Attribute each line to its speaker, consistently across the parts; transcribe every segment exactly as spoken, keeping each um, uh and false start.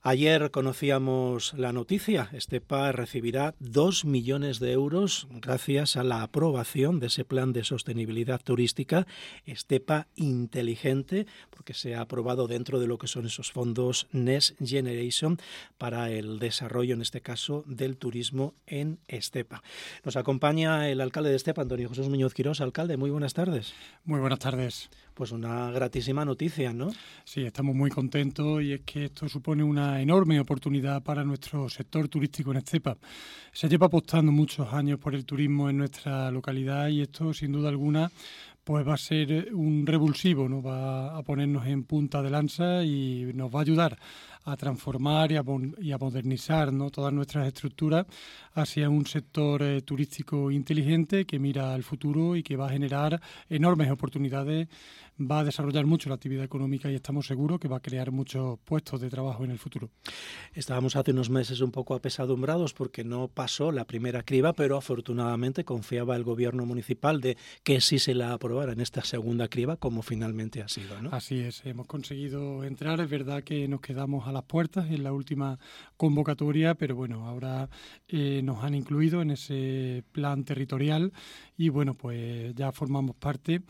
Speaker 1: Ayer conocíamos la noticia. Estepa recibirá dos millones de euros gracias a la aprobación de ese plan de sostenibilidad turística, Estepa Inteligente, porque se ha aprobado dentro de lo que son esos fondos Next Generation para el desarrollo, en este caso, del turismo en Estepa. Nos acompaña el alcalde de Estepa, Antonio Jesús Muñoz Quirós. Alcalde, muy buenas tardes.
Speaker 2: Muy buenas tardes.
Speaker 1: Pues una gratísima noticia, ¿no?
Speaker 2: Sí, estamos muy contentos y es que esto supone una enorme oportunidad para nuestro sector turístico en Estepa. Se lleva apostando muchos años por el turismo en nuestra localidad y esto, sin duda alguna, pues va a ser un revulsivo, ¿no? Va a ponernos en punta de lanza y nos va a ayudar a transformar y a, y a modernizar, ¿no?, todas nuestras estructuras hacia un sector eh, turístico inteligente que mira al futuro y que va a generar enormes oportunidades, va a desarrollar mucho la actividad económica y estamos seguros que va a crear muchos puestos de trabajo en el futuro.
Speaker 1: Estábamos hace unos meses un poco apesadumbrados porque no pasó la primera criba, pero afortunadamente confiaba el gobierno municipal de que sí se la aprobara en esta segunda criba, como finalmente ha sido, ¿no?
Speaker 2: Así es, hemos conseguido entrar. Es verdad que nos quedamos a las puertas en la última convocatoria, pero bueno, ahora eh, nos han incluido en ese plan territorial y bueno, pues ya formamos parte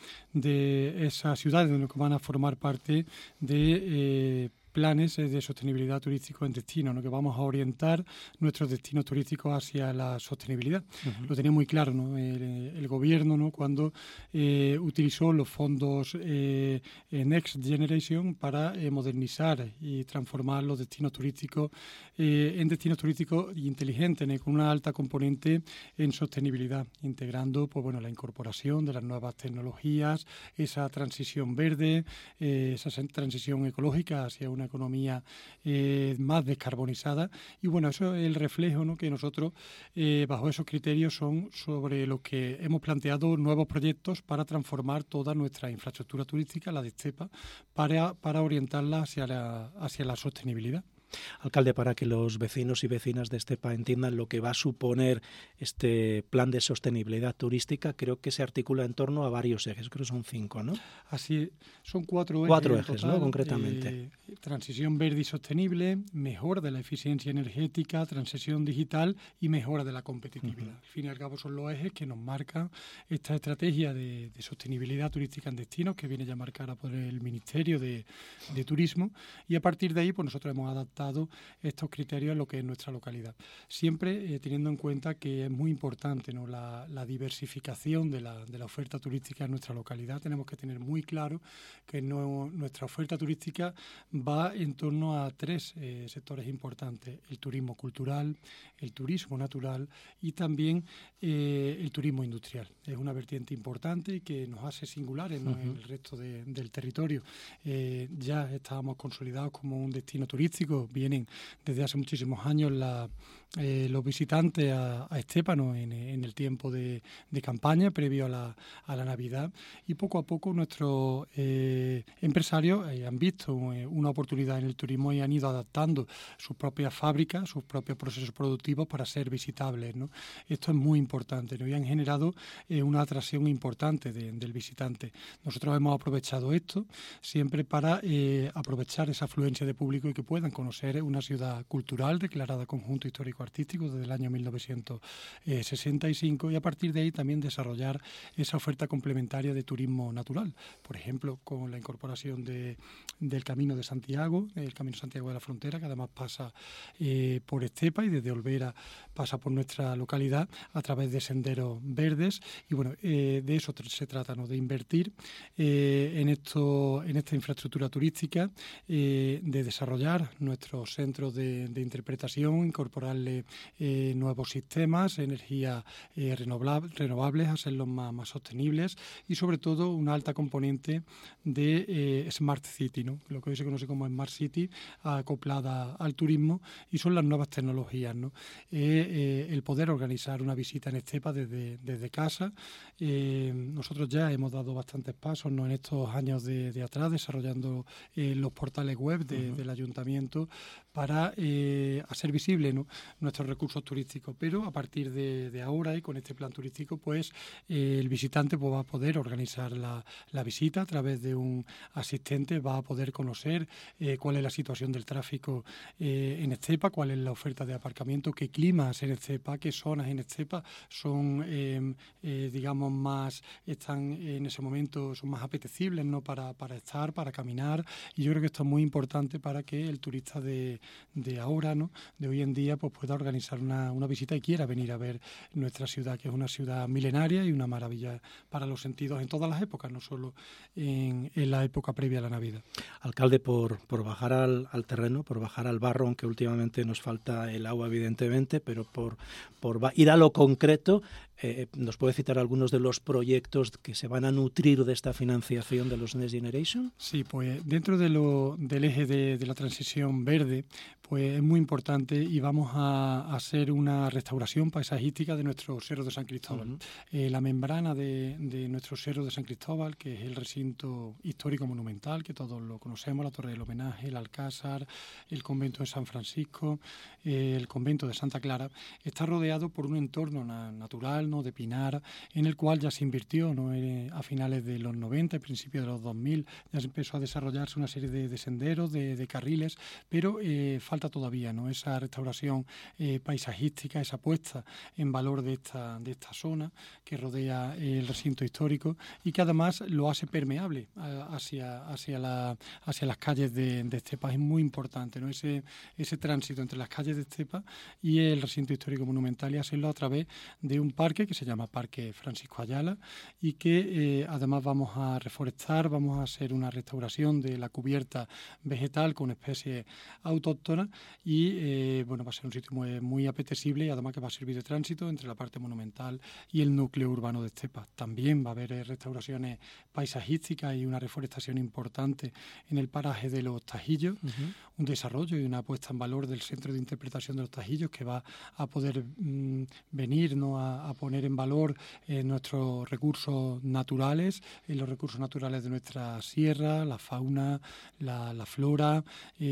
Speaker 2: de esas ciudades donde van a formar parte de eh, planes de sostenibilidad turístico en destino, ¿no?, que vamos a orientar nuestros destinos turísticos hacia la sostenibilidad. Uh-huh. Lo tenía muy claro, ¿no?, el, el gobierno, ¿no?, cuando eh, utilizó los fondos eh, Next Generation para eh, modernizar y transformar los destinos turísticos eh, en destinos turísticos inteligentes, ¿no?, con una alta componente en sostenibilidad, integrando, pues bueno, la incorporación de las nuevas tecnologías, esa transición verde, eh, esa transición ecológica hacia una economía eh, más descarbonizada. Y bueno, eso es el reflejo, ¿no?, que nosotros eh, bajo esos criterios son sobre los que hemos planteado nuevos proyectos para transformar toda nuestra infraestructura turística, la de Estepa, para, para orientarla hacia la, hacia la sostenibilidad.
Speaker 1: Alcalde, para que los vecinos y vecinas de Estepa entiendan lo que va a suponer este plan de sostenibilidad turística, creo que se articula en torno a varios ejes, creo que son cinco, ¿no?
Speaker 2: Así, son cuatro ejes.
Speaker 1: Cuatro ejes,
Speaker 2: total,
Speaker 1: ¿no?, concretamente.
Speaker 2: Eh, transición verde y sostenible, mejora de la eficiencia energética, transición digital y mejora de la competitividad. Uh-huh. Al fin y al cabo son los ejes que nos marcan esta estrategia de, de sostenibilidad turística en destinos que viene ya marcada por el Ministerio de, de Turismo, y a partir de ahí pues nosotros hemos adaptado estos criterios a lo que es nuestra localidad. Siempre eh, teniendo en cuenta que es muy importante, ¿no?, la, la diversificación de la, de la oferta turística en nuestra localidad. Tenemos que tener muy claro que no, nuestra oferta turística va en torno a tres eh, sectores importantes: el turismo cultural, el turismo natural y también eh, el turismo industrial. Es una vertiente importante y que nos hace singulares, ¿no?, uh-huh. en el resto de, del territorio. Eh, ya estábamos consolidados como un destino turístico. Vienen desde hace muchísimos años la, eh, los visitantes a, a Estepa, ¿no?, en, en el tiempo de, de campaña previo a la, a la Navidad, y poco a poco nuestros eh, empresarios eh, han visto eh, una oportunidad en el turismo y han ido adaptando sus propias fábricas, sus propios procesos productivos para ser visitables, ¿no? Esto es muy importante, ¿no?, y han generado eh, una atracción importante de, del visitante. Nosotros hemos aprovechado esto siempre para eh, aprovechar esa afluencia de público y que puedan conocer una ciudad cultural declarada Conjunto Histórico-Artístico desde el año mil novecientos sesenta y cinco, y a partir de ahí también desarrollar esa oferta complementaria de turismo natural. Por ejemplo, con la incorporación de, del Camino de Santiago, el Camino de Santiago de la Frontera, que además pasa eh, por Estepa y desde Olvera pasa por nuestra localidad a través de senderos verdes. Y bueno, eh, de eso se trata, ¿no?, de invertir eh, en, esto, en esta infraestructura turística, eh, de desarrollar nuestros centros de, de interpretación, incorporarle eh, nuevos sistemas, energías eh, renovables, renovables, hacerlos más, más sostenibles y sobre todo una alta componente de eh, Smart City, ¿no?, lo que hoy se conoce como Smart City, acoplada al turismo, y son las nuevas tecnologías, ¿no? Eh, eh, el poder organizar una visita en Estepa desde, desde casa. Eh, nosotros ya hemos dado bastantes pasos, ¿no?, en estos años de, de atrás, desarrollando eh, los portales web de, uh-huh. del ayuntamiento, para eh, hacer visible, ¿no?, nuestros recursos turísticos. Pero a partir de, de ahora y con este plan turístico, pues eh, el visitante pues, va a poder organizar la, la visita a través de un asistente, va a poder conocer eh, cuál es la situación del tráfico eh, en Estepa, cuál es la oferta de aparcamiento, qué climas en Estepa, qué zonas en Estepa son, eh, eh, digamos, más, están en ese momento, son más apetecibles, ¿no?, para, para estar, para caminar. Y yo creo que esto es muy importante para que el turista de de ahora, ¿no?, de hoy en día, pues pueda organizar una, una visita y quiera venir a ver nuestra ciudad, que es una ciudad milenaria y una maravilla para los sentidos en todas las épocas, no solo en, en la época previa a la Navidad.
Speaker 1: Alcalde, por, por bajar al, al terreno, por bajar al barro, aunque últimamente nos falta el agua, evidentemente, pero por, por ir a lo concreto, eh, ¿nos puede citar algunos de los proyectos que se van a nutrir de esta financiación de los Next Generation?
Speaker 2: Sí, pues dentro de lo, del eje de, de la transición verde, pues es muy importante y vamos a, a hacer una restauración paisajística de nuestro Cerro de San Cristóbal. Uh-huh. Eh, la membrana de, de nuestro Cerro de San Cristóbal, que es el recinto histórico monumental, que todos lo conocemos, la Torre del Homenaje, el Alcázar, el Convento de San Francisco, eh, el Convento de Santa Clara, está rodeado por un entorno na- natural, ¿no?, de pinar, en el cual ya se invirtió, ¿no?, eh, a finales de los noventa y principios de los dos mil, ya se empezó a desarrollarse una serie de, de senderos, de, de carriles, pero eh, falta todavía, ¿no?, esa restauración eh, paisajística, esa puesta en valor de esta, de esta zona que rodea eh, el recinto histórico y que además lo hace permeable a, hacia, hacia, la, hacia las calles de, de Estepa. Es muy importante, ¿no?, ese, ese tránsito entre las calles de Estepa y el recinto histórico monumental, y hacerlo a través de un parque que se llama Parque Francisco Ayala y que eh, además vamos a reforestar, vamos a hacer una restauración de la cubierta vegetal con especies autóctonas y eh, bueno, va a ser un sitio muy, muy apetecible y además que va a servir de tránsito entre la parte monumental y el núcleo urbano de Estepa. También va a haber eh, restauraciones paisajísticas y una reforestación importante en el paraje de los Tajillos, uh-huh. un desarrollo y una puesta en valor del Centro de Interpretación de los Tajillos que va a poder mmm, venir, ¿no?, a, a poner en valor eh, nuestros recursos naturales, eh, los recursos naturales de nuestra sierra, la fauna, la, la flora,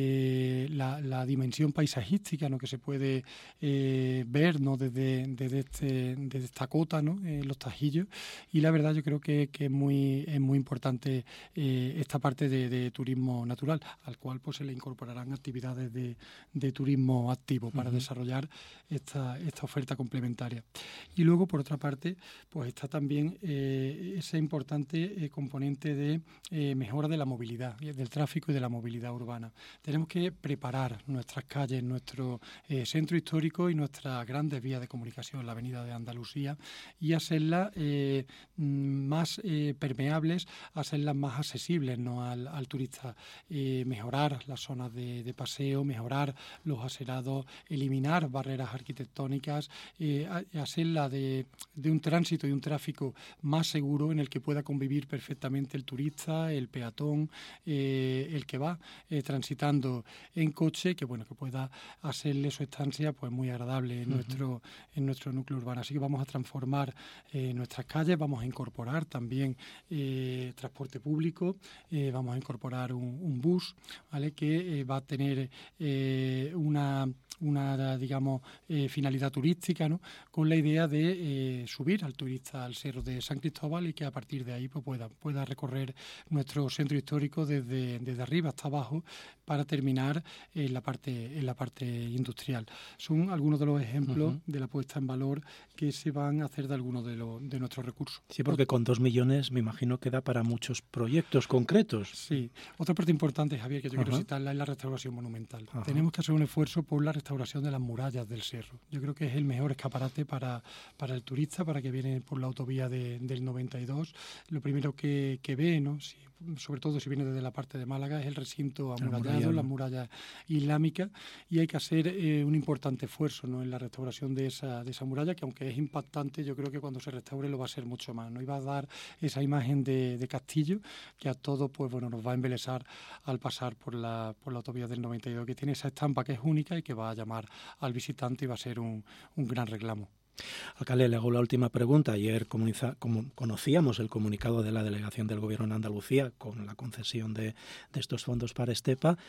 Speaker 2: eh, la, la dimensión paisajística, ¿no?, que se puede eh, ver, ¿no?, desde, desde, este, desde esta cota, ¿no?, eh, los Tajillos. Y la verdad yo creo que, que es muy es muy importante eh, esta parte de, de turismo natural, al cual pues se le incorporarán actividades de, de turismo activo para uh-huh. desarrollar esta, esta oferta complementaria. Y luego, por otra parte, pues está también eh, ese importante eh, componente de eh, mejora de la movilidad, del tráfico y de la movilidad urbana. Tenemos que preparar nuestras calles, nuestro eh, centro histórico y nuestras grandes vías de comunicación, la Avenida de Andalucía, y hacerlas eh, más eh, permeables, hacerlas más accesibles, ¿no?, al, al turista, eh, mejorar las zonas de, de paseo, mejorar los acerados, eliminar barreras arquitectónicas, eh, hacerla de, de un tránsito y un tráfico más seguro en el que pueda convivir perfectamente el turista, el peatón, eh, el que va eh, transitando en coche, que bueno, que pueda hacerle su estancia pues muy agradable en, uh-huh. nuestro, en nuestro núcleo urbano. Así que vamos a transformar eh, nuestras calles, vamos a incorporar también eh, transporte público, eh, vamos a incorporar un, un bus, ¿vale?, que eh, va a tener eh, una, una digamos, eh, finalidad turística, ¿no?, con la idea de eh, subir al turista al Cerro de San Cristóbal y que a partir de ahí pues, pueda, pueda recorrer nuestro centro histórico desde, desde arriba hasta abajo para terminar en la parte, en la parte industrial. Son algunos de los ejemplos uh-huh. de la puesta en valor que se van a hacer de algunos de, los, de nuestros recursos.
Speaker 1: Sí, porque con dos millones me imagino que da para muchos proyectos concretos.
Speaker 2: Sí. Otra parte importante, Javier, que yo uh-huh. quiero citarla, es la restauración monumental. Uh-huh. Tenemos que hacer un esfuerzo por la restauración de las murallas del cerro. Yo creo que es el mejor escaparate para, para el turista, para que viene por la autovía de, del noventa y dos. Lo primero que, que ve, ¿no?, si, sobre todo si viene desde la parte de Málaga, es el recinto amurallado, las murallas islámicas, y hay que hacer eh, un importante esfuerzo, ¿no?, en la restauración de esa, de esa muralla, que aunque es impactante, yo creo que cuando se restaure lo va a ser mucho más, ¿no? Y va a dar esa imagen de, de castillo que a todos pues, bueno, nos va a embelesar al pasar por la, por la autovía del noventa y dos, que tiene esa estampa que es única y que va a llamar al visitante y va a ser un, un gran reclamo.
Speaker 1: Alcalde, le hago la última pregunta. Ayer comuniza, como conocíamos el comunicado de la Delegación del Gobierno en Andalucía con la concesión de, de estos fondos para Estepa.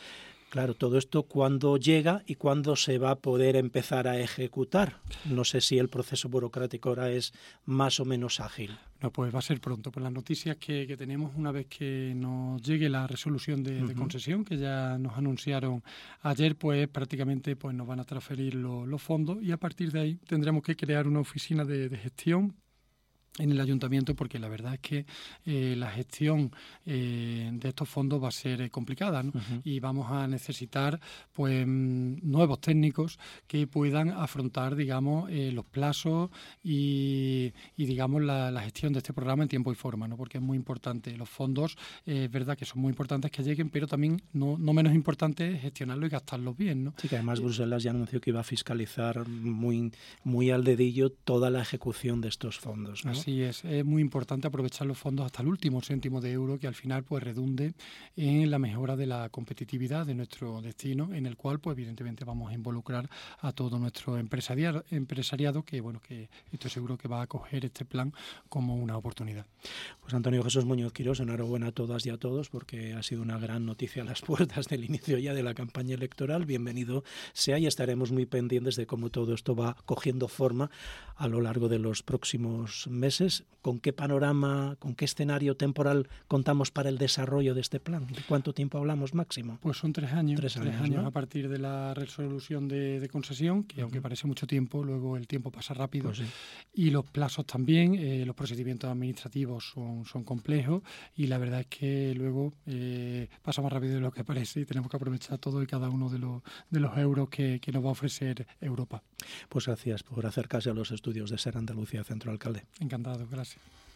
Speaker 1: Claro, todo esto cuándo llega y cuándo se va a poder empezar a ejecutar. No sé si el proceso burocrático ahora es más o menos ágil.
Speaker 2: No, pues va a ser pronto. Pues las noticias que, que tenemos una vez que nos llegue la resolución de, uh-huh. de concesión, que ya nos anunciaron ayer, pues prácticamente pues nos van a transferir lo, los fondos y a partir de ahí tendremos que crear una oficina de, de gestión en el ayuntamiento, porque la verdad es que eh, la gestión eh, de estos fondos va a ser eh, complicada, ¿no? Uh-huh. Y vamos a necesitar pues nuevos técnicos que puedan afrontar, digamos, eh, los plazos y, y digamos la, la gestión de este programa en tiempo y forma, ¿no? Porque es muy importante. Los fondos, eh, es verdad que son muy importantes que lleguen, pero también no, no menos importante es gestionarlos y gastarlos bien, ¿no?
Speaker 1: Sí, que además Bruselas ya anunció que iba a fiscalizar muy, muy al dedillo toda la ejecución de estos fondos, ¿no?
Speaker 2: Así es, es muy importante aprovechar los fondos hasta el último céntimo de euro, que al final pues redunde en la mejora de la competitividad de nuestro destino, en el cual pues evidentemente vamos a involucrar a todo nuestro empresariado, empresariado que bueno que estoy seguro que va a acoger este plan como una oportunidad.
Speaker 1: Pues Antonio Jesús Muñoz Quirós, enhorabuena a todas y a todos porque ha sido una gran noticia a las puertas del inicio ya de la campaña electoral. Bienvenido sea y estaremos muy pendientes de cómo todo esto va cogiendo forma a lo largo de los próximos meses. ¿Con qué panorama, con qué escenario temporal contamos para el desarrollo de este plan? ¿De cuánto tiempo hablamos máximo?
Speaker 2: Pues son tres años, tres años, tres años
Speaker 1: ¿no?
Speaker 2: A partir de la resolución de, de concesión, que uh-huh. aunque parece mucho tiempo, luego el tiempo pasa rápido.
Speaker 1: Pues sí.
Speaker 2: Y los plazos también, eh, los procedimientos administrativos son, son complejos y la verdad es que luego eh, pasa más rápido de lo que parece y tenemos que aprovechar todo y cada uno de los, de los euros que, que nos va a ofrecer Europa.
Speaker 1: Pues gracias por acercarse a los estudios de SER Andalucía Centro Alcalde.
Speaker 2: Encantado, gracias.